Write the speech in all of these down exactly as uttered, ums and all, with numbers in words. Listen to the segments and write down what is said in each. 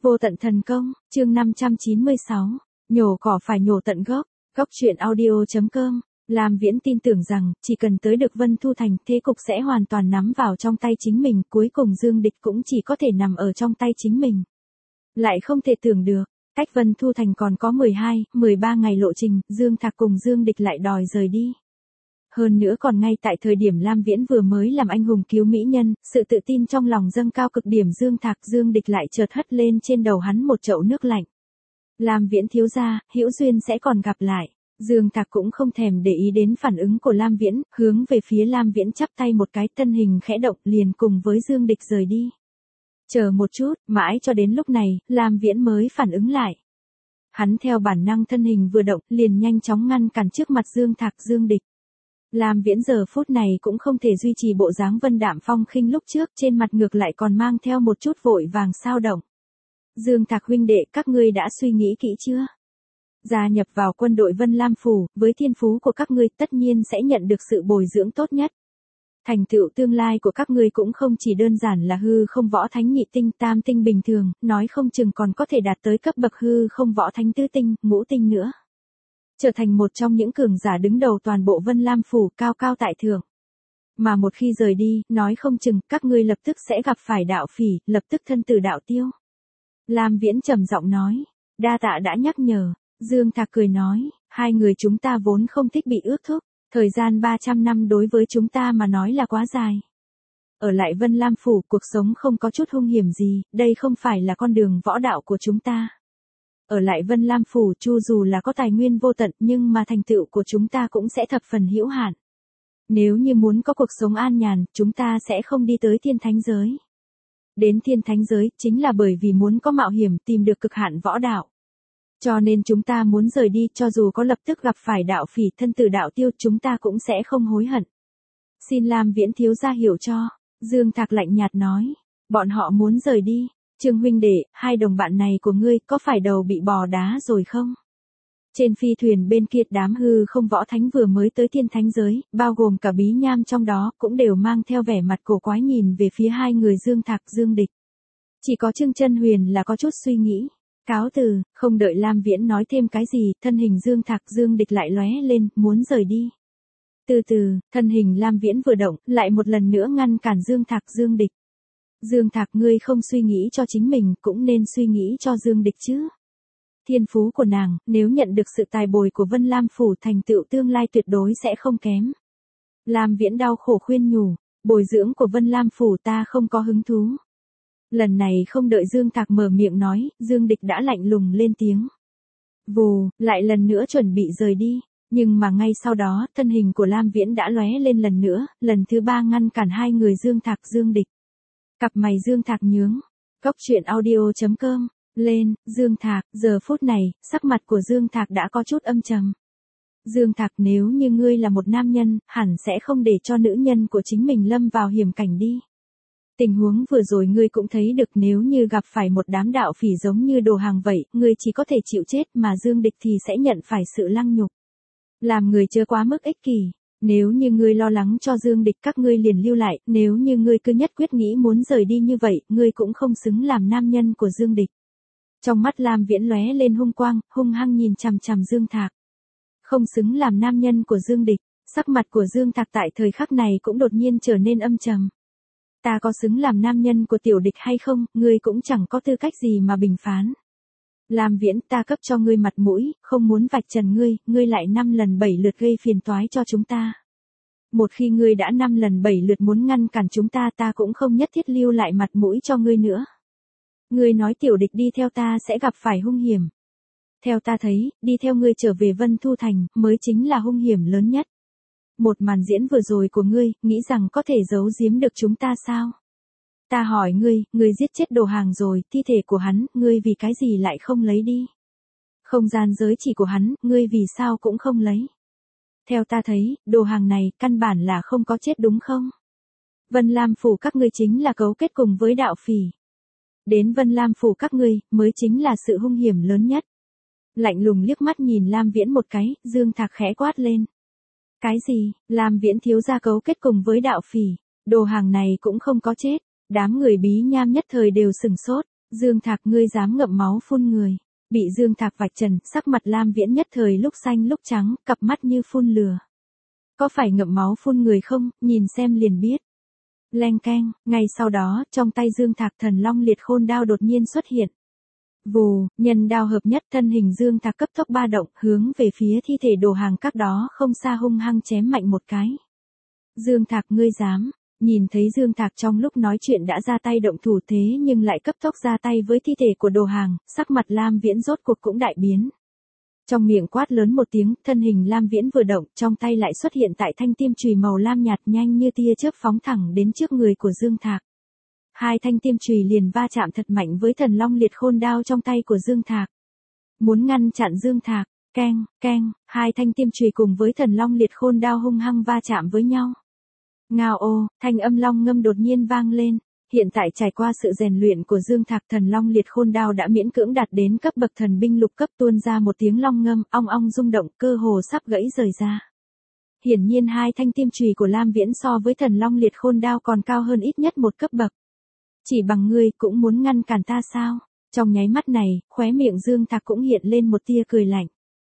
Vô tận thần công, chương năm trăm chín mươi sáu, nhổ cỏ phải nhổ tận gốc, góc truyện audio chấm com. Lam Viễn tin tưởng rằng, chỉ cần tới được Vân Thu Thành, thế cục sẽ hoàn toàn nắm vào trong tay chính mình, cuối cùng Dương Địch cũng chỉ có thể nằm ở trong tay chính mình. Lại không thể tưởng được, cách Vân Thu Thành còn có mười hai, mười ba ngày lộ trình, Dương Thạc cùng Dương Địch lại đòi rời đi. Hơn nữa còn ngay tại thời điểm Lam Viễn vừa mới làm anh hùng cứu mỹ nhân, sự tự tin trong lòng dâng cao cực điểm Dương Thạc Dương Địch lại chợt hất lên trên đầu hắn một chậu nước lạnh. Lam Viễn thiếu gia, hữu duyên sẽ còn gặp lại. Dương Thạc cũng không thèm để ý đến phản ứng của Lam Viễn, hướng về phía Lam Viễn chắp tay một cái, thân hình khẽ động liền cùng với Dương Địch rời đi. Chờ một chút, mãi cho đến lúc này, Lam Viễn mới phản ứng lại. Hắn theo bản năng thân hình vừa động, liền nhanh chóng ngăn cản trước mặt Dương Thạc Dương Địch. Lam Viễn giờ phút này cũng không thể duy trì bộ dáng vân đạm phong khinh lúc trước, trên mặt ngược lại còn mang theo một chút vội vàng sao động. Dương Thạc huynh đệ, các ngươi đã suy nghĩ kỹ chưa? Gia nhập vào quân đội Vân Lam Phủ, với thiên phú của các ngươi tất nhiên sẽ nhận được sự bồi dưỡng tốt nhất. Thành tựu tương lai của các ngươi cũng không chỉ đơn giản là hư không võ thánh nhị tinh tam tinh bình thường, nói không chừng còn có thể đạt tới cấp bậc hư không võ thánh tứ tinh, ngũ tinh nữa. Trở thành một trong những cường giả đứng đầu toàn bộ Vân Lam Phủ, cao cao tại thượng. Mà một khi rời đi, nói không chừng các ngươi lập tức sẽ gặp phải đạo phỉ, lập tức thân tử đạo tiêu. Lam Viễn trầm giọng nói, đa tạ đã nhắc nhở. Dương Thạc cười nói, hai người chúng ta vốn không thích bị ước thúc, thời gian ba trăm năm đối với chúng ta mà nói là quá dài. Ở lại Vân Lam Phủ, cuộc sống không có chút hung hiểm gì, đây không phải là con đường võ đạo của chúng ta. Ở lại Vân Lam Phủ chu dù là có tài nguyên vô tận nhưng mà thành tựu của chúng ta cũng sẽ thập phần hữu hạn. Nếu như muốn có cuộc sống an nhàn, chúng ta sẽ không đi tới thiên thánh giới. Đến thiên thánh giới chính là bởi vì muốn có mạo hiểm tìm được cực hạn võ đạo. Cho nên chúng ta muốn rời đi, cho dù có lập tức gặp phải đạo phỉ thân tử đạo tiêu chúng ta cũng sẽ không hối hận. Xin Lam Viễn thiếu gia hiểu cho. Dương Thạc lạnh nhạt nói, bọn họ muốn rời đi. Trương huynh đệ, hai đồng bạn này của ngươi có phải đầu bị bò đá rồi không? Trên phi thuyền bên kia đám hư không võ thánh vừa mới tới thiên thánh giới, bao gồm cả bí nham trong đó, cũng đều mang theo vẻ mặt cổ quái nhìn về phía hai người Dương Thạc Dương Địch. Chỉ có Trương Chân Huyền là có chút suy nghĩ. Cáo từ, không đợi Lam Viễn nói thêm cái gì, thân hình Dương Thạc Dương Địch lại lóe lên, muốn rời đi. Từ từ, thân hình Lam Viễn vừa động, lại một lần nữa ngăn cản Dương Thạc Dương Địch. Dương Thạc ngươi không suy nghĩ cho chính mình, cũng nên suy nghĩ cho Dương Địch chứ. Thiên phú của nàng, nếu nhận được sự tài bồi của Vân Lam Phủ thành tựu tương lai tuyệt đối sẽ không kém. Lam Viễn đau khổ khuyên nhủ, bồi dưỡng của Vân Lam Phủ ta không có hứng thú. Lần này không đợi Dương Thạc mở miệng nói, Dương Địch đã lạnh lùng lên tiếng. Vù, lại lần nữa chuẩn bị rời đi, nhưng mà ngay sau đó, thân hình của Lam Viễn đã lóe lên lần nữa, lần thứ ba ngăn cản hai người Dương Thạc Dương Địch. Cặp mày Dương Thạc nhướng, góc truyện audio chấm com, lên, Dương Thạc, giờ phút này, sắc mặt của Dương Thạc đã có chút âm trầm. Dương Thạc nếu như ngươi là một nam nhân, hẳn sẽ không để cho nữ nhân của chính mình lâm vào hiểm cảnh đi. Tình huống vừa rồi ngươi cũng thấy được, nếu như gặp phải một đám đạo phỉ giống như đồ hàng vậy, ngươi chỉ có thể chịu chết mà Dương Địch thì sẽ nhận phải sự lăng nhục. Làm người chưa quá mức ích kỷ, nếu như ngươi lo lắng cho Dương Địch các ngươi liền lưu lại, nếu như ngươi cứ nhất quyết nghĩ muốn rời đi như vậy, ngươi cũng không xứng làm nam nhân của Dương Địch. Trong mắt Lam Viễn lóe lên hung quang, hung hăng nhìn chằm chằm Dương Thạc. Không xứng làm nam nhân của Dương Địch, sắc mặt của Dương Thạc tại thời khắc này cũng đột nhiên trở nên âm trầm. Ta có xứng làm nam nhân của tiểu địch hay không, ngươi cũng chẳng có tư cách gì mà bình phán. Lam Viễn, ta cấp cho ngươi mặt mũi, không muốn vạch trần ngươi, ngươi lại năm lần bảy lượt gây phiền toái cho chúng ta. Một khi ngươi đã năm lần bảy lượt muốn ngăn cản chúng ta, ta cũng không nhất thiết lưu lại mặt mũi cho ngươi nữa. Ngươi nói tiểu địch đi theo ta sẽ gặp phải hung hiểm. Theo ta thấy, đi theo ngươi trở về Vân Thu Thành, mới chính là hung hiểm lớn nhất. Một màn diễn vừa rồi của ngươi, nghĩ rằng có thể giấu giếm được chúng ta sao? Ta hỏi ngươi, ngươi giết chết đồ hàng rồi, thi thể của hắn, ngươi vì cái gì lại không lấy đi? Không gian giới chỉ của hắn, ngươi vì sao cũng không lấy? Theo ta thấy, đồ hàng này, căn bản là không có chết đúng không? Vân Lam Phủ các ngươi chính là cấu kết cùng với đạo phỉ. Đến Vân Lam Phủ các ngươi, mới chính là sự hung hiểm lớn nhất. Lạnh lùng liếc mắt nhìn Lam Viễn một cái, Dương Thạc khẽ quát lên. Cái gì, Lam Viễn thiếu gia cấu kết cùng với đạo phỉ, đồ hàng này cũng không có chết, đám người bí nham nhất thời đều sừng sốt, Dương Thạc ngươi dám ngậm máu phun người. Bị Dương Thạc vạch trần, sắc mặt Lam Viễn nhất thời lúc xanh lúc trắng, cặp mắt như phun lửa. Có phải ngậm máu phun người không, nhìn xem liền biết. Leng keng, ngay sau đó, trong tay Dương Thạc thần long liệt khôn đao đột nhiên xuất hiện. Vù, nhân đao hợp nhất thân hình Dương Thạc cấp tốc ba động, hướng về phía thi thể đồ hàng các đó không xa hung hăng chém mạnh một cái. Dương Thạc ngươi dám, nhìn thấy Dương Thạc trong lúc nói chuyện đã ra tay động thủ thế nhưng lại cấp tốc ra tay với thi thể của đồ hàng, sắc mặt Lam Viễn rốt cuộc cũng đại biến. Trong miệng quát lớn một tiếng, thân hình Lam Viễn vừa động, trong tay lại xuất hiện tại thanh tiêm chùy màu lam nhạt nhanh như tia chớp phóng thẳng đến trước người của Dương Thạc. Hai thanh tiêm chùy liền va chạm thật mạnh với thần long liệt khôn đao trong tay của Dương Thạc. Muốn ngăn chặn Dương Thạc, keng, keng, hai thanh tiêm chùy cùng với thần long liệt khôn đao hung hăng va chạm với nhau. Ngao ô, thanh âm long ngâm đột nhiên vang lên. Hiện tại trải qua sự rèn luyện của Dương Thạc thần long liệt khôn đao đã miễn cưỡng đạt đến cấp bậc thần binh lục cấp tuôn ra một tiếng long ngâm ong ong rung động cơ hồ sắp gãy rời ra. Hiển nhiên hai thanh tiêm chùy của Lam Viễn so với thần long liệt khôn đao còn cao hơn ít nhất một cấp bậc. Chỉ bằng ngươi cũng muốn ngăn cản ta sao? Trong nháy mắt này, khóe miệng Dương Thạc cũng hiện lên một tia cười lạnh.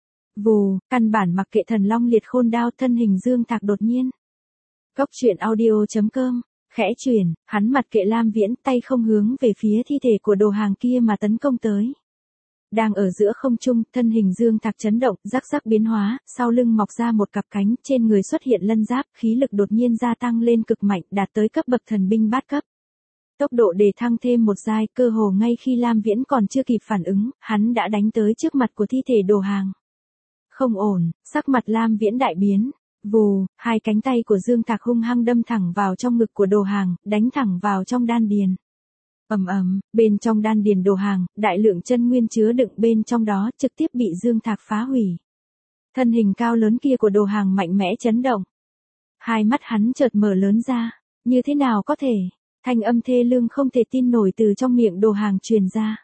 Vù, căn bản mặc kệ thần long liệt khôn đao thân hình Dương Thạc đột nhiên. Góc truyện audio chấm com, khẽ chuyển, hắn mặt kệ Lam Viễn tay không hướng về phía thi thể của đồ hàng kia mà tấn công tới. Đang ở giữa không trung, thân hình Dương Thạc chấn động, rắc rắc biến hóa, sau lưng mọc ra một cặp cánh, trên người xuất hiện lân giáp, khí lực đột nhiên gia tăng lên cực mạnh, đạt tới cấp bậc thần binh bát cấp. Tốc độ đề thăng thêm một giai, cơ hồ ngay khi Lam Viễn còn chưa kịp phản ứng, hắn đã đánh tới trước mặt của thi thể đồ hàng. Không ổn, sắc mặt Lam Viễn đại biến. Vù, hai cánh tay của Dương Thạc hung hăng đâm thẳng vào trong ngực của đồ hàng, đánh thẳng vào trong đan điền. Ầm ầm, bên trong đan điền đồ hàng, đại lượng chân nguyên chứa đựng bên trong đó trực tiếp bị Dương Thạc phá hủy. Thân hình cao lớn kia của đồ hàng mạnh mẽ chấn động. Hai mắt hắn chợt mở lớn ra, như thế nào có thể? Thanh âm thê lương không thể tin nổi từ trong miệng đồ hàng truyền ra.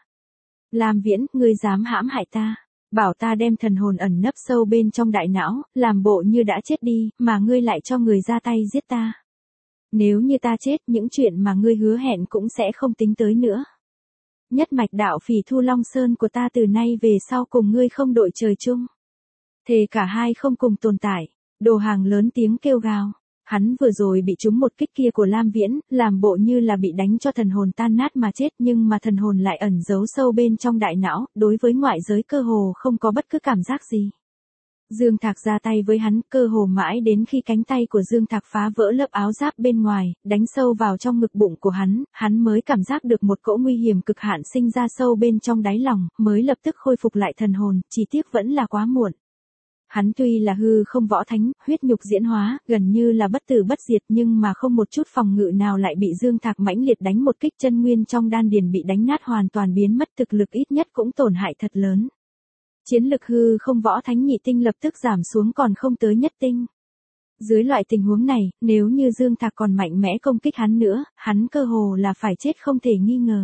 Lam Viễn, ngươi dám hãm hại ta? Bảo ta đem thần hồn ẩn nấp sâu bên trong đại não, làm bộ như đã chết đi, mà ngươi lại cho người ra tay giết ta. Nếu như ta chết, những chuyện mà ngươi hứa hẹn cũng sẽ không tính tới nữa. Nhất mạch đạo Phỉ Thu Long Sơn của ta từ nay về sau cùng ngươi không đội trời chung. Thề cả hai không cùng tồn tại, đồ hàng lớn tiếng kêu gào. Hắn vừa rồi bị trúng một kích kia của Lam Viễn, làm bộ như là bị đánh cho thần hồn tan nát mà chết nhưng mà thần hồn lại ẩn giấu sâu bên trong đại não, đối với ngoại giới cơ hồ không có bất cứ cảm giác gì. Dương Thạc ra tay với hắn cơ hồ mãi đến khi cánh tay của Dương Thạc phá vỡ lớp áo giáp bên ngoài, đánh sâu vào trong ngực bụng của hắn, hắn mới cảm giác được một cỗ nguy hiểm cực hạn sinh ra sâu bên trong đáy lòng, mới lập tức khôi phục lại thần hồn, chỉ tiếc vẫn là quá muộn. Hắn tuy là hư không võ thánh, huyết nhục diễn hóa, gần như là bất tử bất diệt nhưng mà không một chút phòng ngự nào lại bị Dương Thạc mãnh liệt đánh một kích chân nguyên trong đan điền bị đánh nát hoàn toàn biến mất thực lực ít nhất cũng tổn hại thật lớn. Chiến lực hư không võ thánh nhị tinh lập tức giảm xuống còn không tới nhất tinh. Dưới loại tình huống này, nếu như Dương Thạc còn mạnh mẽ công kích hắn nữa, hắn cơ hồ là phải chết không thể nghi ngờ.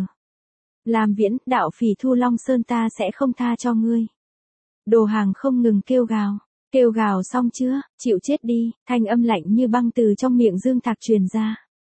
Lam Viễn, đạo Phỉ Thu Long Sơn ta sẽ không tha cho ngươi. Đồ hàng không ngừng kêu gào. Kêu gào xong chưa, chịu chết đi, thanh âm lạnh như băng từ trong miệng Dương Thạc truyền ra.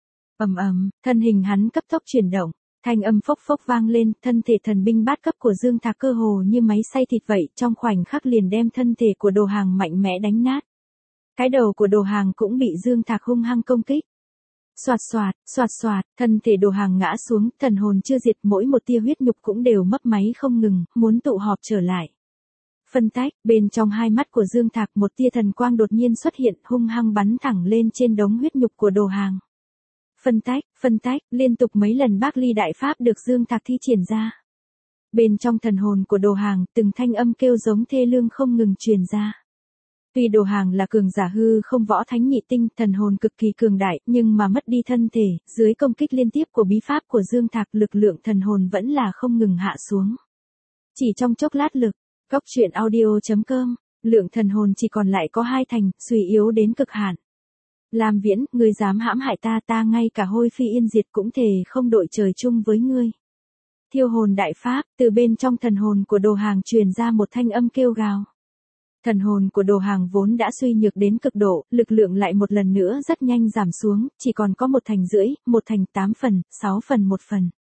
Ầm ầm, thân hình hắn cấp tốc chuyển động, thanh âm phốc phốc vang lên, thân thể thần binh bát cấp của Dương Thạc cơ hồ như máy xay thịt vậy, trong khoảnh khắc liền đem thân thể của đồ hàng mạnh mẽ đánh nát. Cái đầu của đồ hàng cũng bị Dương Thạc hung hăng công kích. Soạt soạt, soạt soạt, thân thể đồ hàng ngã xuống, thần hồn chưa diệt, mỗi một tia huyết nhục cũng đều mấp máy không ngừng, muốn tụ họp trở lại. Phân tách, bên trong hai mắt của Dương Thạc một tia thần quang đột nhiên xuất hiện hung hăng bắn thẳng lên trên đống huyết nhục của đồ hàng. Phân tách, phân tách, liên tục mấy lần Bác Ly Đại Pháp được Dương Thạc thi triển ra. Bên trong thần hồn của đồ hàng, từng thanh âm kêu giống thê lương không ngừng truyền ra. Tuy đồ hàng là cường giả hư không võ thánh nhị tinh, thần hồn cực kỳ cường đại, nhưng mà mất đi thân thể, dưới công kích liên tiếp của bí pháp của Dương Thạc lực lượng thần hồn vẫn là không ngừng hạ xuống. Chỉ trong chốc lát lực, Góc truyện audio chấm com, lượng thần hồn chỉ còn lại có hai thành, suy yếu đến cực hạn. Lam Viễn, ngươi dám hãm hại ta, ta ngay cả hôi phi yên diệt cũng thề không đội trời chung với ngươi. Thiêu hồn đại pháp, từ bên trong thần hồn của đồ hàng truyền ra một thanh âm kêu gào. Thần hồn của đồ hàng vốn đã suy nhược đến cực độ, lực lượng lại một lần nữa rất nhanh giảm xuống, chỉ còn có một thành rưỡi, một thành tám phần, sáu phần một phần.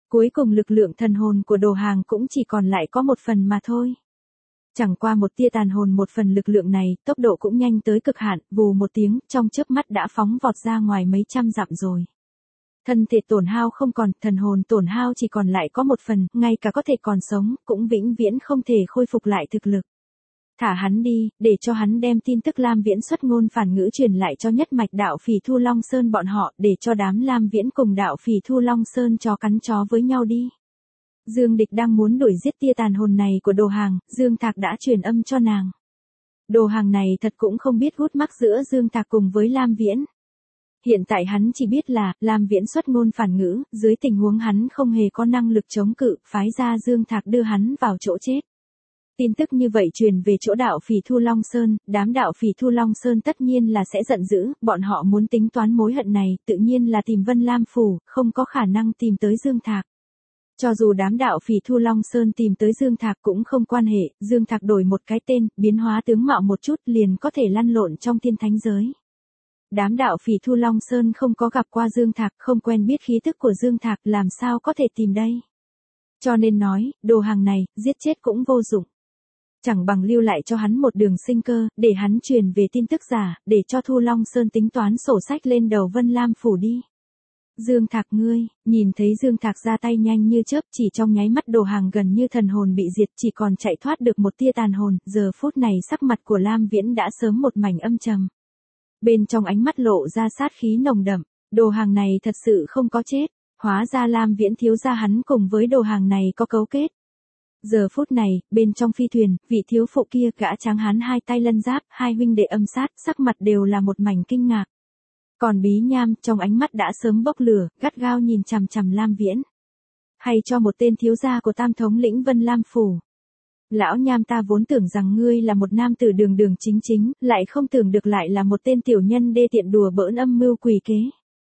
Cuối cùng lực lượng thần hồn của đồ hàng cũng chỉ còn lại có một phần mà thôi. Chẳng qua một tia tàn hồn một phần lực lượng này, tốc độ cũng nhanh tới cực hạn, vù một tiếng, trong chớp mắt đã phóng vọt ra ngoài mấy trăm dặm rồi. Thân thể tổn hao không còn, thần hồn tổn hao chỉ còn lại có một phần, ngay cả có thể còn sống, cũng vĩnh viễn không thể khôi phục lại thực lực. Thả hắn đi, để cho hắn đem tin tức Lam Viễn xuất ngôn phản ngữ truyền lại cho nhất mạch đạo Phỉ Thu Long Sơn bọn họ, để cho đám Lam Viễn cùng đạo Phỉ Thu Long Sơn chó cắn chó với nhau đi. Dương Địch đang muốn đuổi giết tia tàn hồn này của đồ hàng, Dương Thạc đã truyền âm cho nàng. Đồ hàng này thật cũng không biết hút mắc giữa Dương Thạc cùng với Lam Viễn. Hiện tại hắn chỉ biết là, Lam Viễn xuất ngôn phản ngữ, dưới tình huống hắn không hề có năng lực chống cự, phái ra Dương Thạc đưa hắn vào chỗ chết. Tin tức như vậy truyền về chỗ đạo Phỉ Thu Long Sơn, đám đạo Phỉ Thu Long Sơn tất nhiên là sẽ giận dữ, bọn họ muốn tính toán mối hận này, tự nhiên là tìm Vân Lam Phủ, không có khả năng tìm tới Dương Thạc. Cho dù đám đạo Phỉ Thu Long Sơn tìm tới Dương Thạc cũng không quan hệ, Dương Thạc đổi một cái tên, biến hóa tướng mạo một chút liền có thể lăn lộn trong thiên thánh giới. Đám đạo Phỉ Thu Long Sơn không có gặp qua Dương Thạc, không quen biết khí thức của Dương Thạc, làm sao có thể tìm đây. Cho nên nói, đồ hàng này, giết chết cũng vô dụng. Chẳng bằng lưu lại cho hắn một đường sinh cơ, để hắn truyền về tin tức giả, để cho Thu Long Sơn tính toán sổ sách lên đầu Vân Lam Phủ đi. Dương Thạc ngươi, nhìn thấy Dương Thạc ra tay nhanh như chớp, chỉ trong nháy mắt đồ hàng gần như thần hồn bị diệt, chỉ còn chạy thoát được một tia tàn hồn, giờ phút này sắc mặt của Lam Viễn đã sớm một mảnh âm trầm. Bên trong ánh mắt lộ ra sát khí nồng đậm, đồ hàng này thật sự không có chết, hóa ra Lam Viễn thiếu gia hắn cùng với đồ hàng này có cấu kết. Giờ phút này, bên trong phi thuyền, vị thiếu phụ kia gã tráng hán hai tay lân giáp, hai huynh đệ âm sát, sắc mặt đều là một mảnh kinh ngạc. Còn Bí Nham trong ánh mắt đã sớm bốc lửa, gắt gao nhìn chằm chằm Lam Viễn. Hay cho một tên thiếu gia của tam thống lĩnh Vân Lam Phủ. Lão Nham ta vốn tưởng rằng ngươi là một nam tử đường đường chính chính, lại không tưởng được lại là một tên tiểu nhân đê tiện đùa bỡn âm mưu quỷ kế.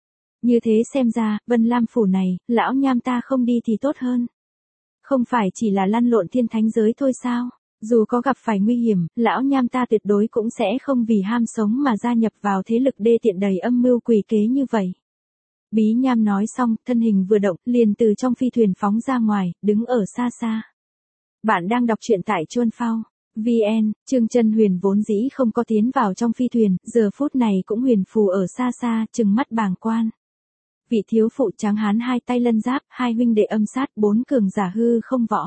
Như thế xem ra, Vân Lam Phủ này, lão Nham ta không đi thì tốt hơn. Không phải chỉ là lăn lộn thiên thánh giới thôi sao? Dù có gặp phải nguy hiểm, lão Nham ta tuyệt đối cũng sẽ không vì ham sống mà gia nhập vào thế lực đê tiện đầy âm mưu quỷ kế như vậy. Bí Nham nói xong, thân hình vừa động, liền từ trong phi thuyền phóng ra ngoài, đứng ở xa xa. Bạn đang đọc truyện tại Chuan Phao. vê en, Trương Chân Huyền vốn dĩ không có tiến vào trong phi thuyền, giờ phút này cũng huyền phù ở xa xa, trừng mắt bàng quan. Vị thiếu phụ tráng hán hai tay lân giáp, hai huynh đệ âm sát, bốn cường giả hư không võ.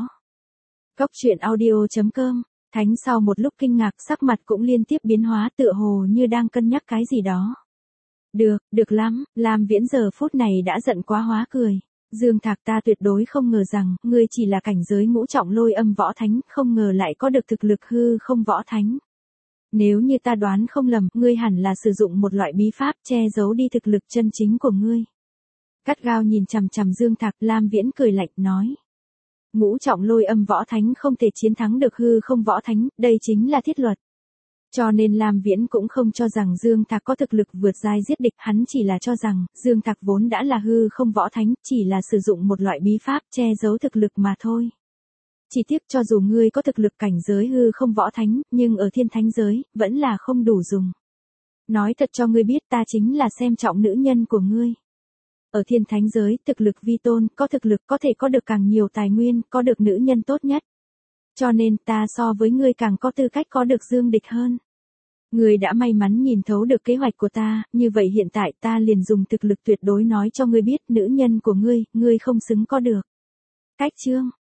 Góc truyện audio chấm com, Thánh sau một lúc kinh ngạc sắc mặt cũng liên tiếp biến hóa tựa hồ như đang cân nhắc cái gì đó. Được, được lắm, Lam Viễn giờ phút này đã giận quá hóa cười. Dương Thạc ta tuyệt đối không ngờ rằng, ngươi chỉ là cảnh giới ngũ trọng lôi âm võ thánh, không ngờ lại có được thực lực hư không võ thánh. Nếu như ta đoán không lầm, ngươi hẳn là sử dụng một loại bí pháp che giấu đi thực lực chân chính của ngươi. Cắt gao nhìn chằm chằm Dương Thạc, Lam Viễn cười lạnh nói. Ngũ trọng lôi âm võ thánh không thể chiến thắng được hư không võ thánh, đây chính là thiết luật. Cho nên Lam Viễn cũng không cho rằng Dương Thạc có thực lực vượt giai giết địch, hắn chỉ là cho rằng, Dương Thạc vốn đã là hư không võ thánh, chỉ là sử dụng một loại bí pháp che giấu thực lực mà thôi. Chỉ tiếc cho dù ngươi có thực lực cảnh giới hư không võ thánh, nhưng ở thiên thánh giới, vẫn là không đủ dùng. Nói thật cho ngươi biết ta chính là xem trọng nữ nhân của ngươi. Ở thiên thánh giới, thực lực vi tôn, có thực lực có thể có được càng nhiều tài nguyên, có được nữ nhân tốt nhất. Cho nên ta so với ngươi càng có tư cách có được Dương Địch hơn. Ngươi đã may mắn nhìn thấu được kế hoạch của ta, như vậy hiện tại ta liền dùng thực lực tuyệt đối nói cho ngươi biết nữ nhân của ngươi, ngươi không xứng có được. Cách chương